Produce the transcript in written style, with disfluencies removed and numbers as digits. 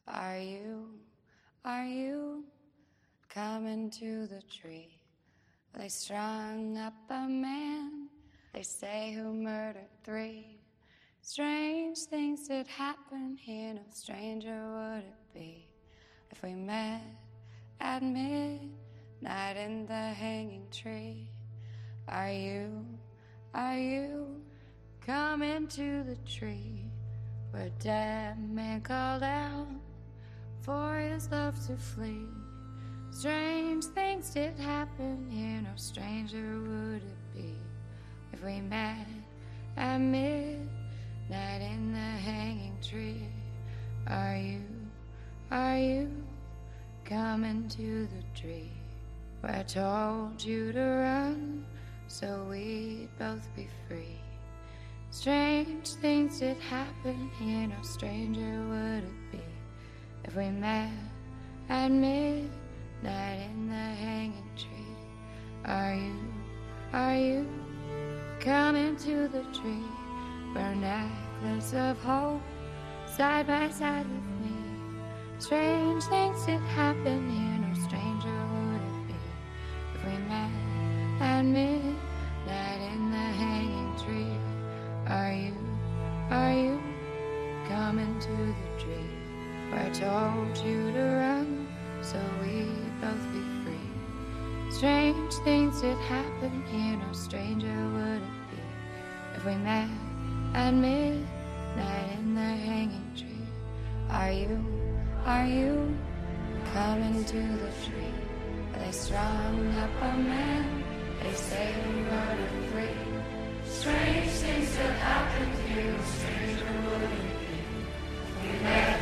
Are you coming to the tree? They strung up a man, they say, who murdered 3. Strange things did happen here, no stranger would it be if we met at midnight in the hanging tree. Are you coming to the tree where a dead man called out for his love to flee? Strange things did happen here, no stranger would it be if we met at midnight in the hanging tree. Are you coming to the tree where I told you to run so we'd both be free? Strange things did happen here, no stranger would it be if we met at midnight in the hanging tree. Are you coming to the tree where a necklace of hope side by side with me? Strange things did happen here, no stranger would it be if we met at midnight in the hanging tree. Are you coming to the tree where I told you to run so we'd both be free? Strange things did happen here, no stranger would it be if we met at midnight in the hanging tree. Are you coming to the tree where they strung up a man, they say he murdered 3? Strange things that happened here, no stranger would it be if we met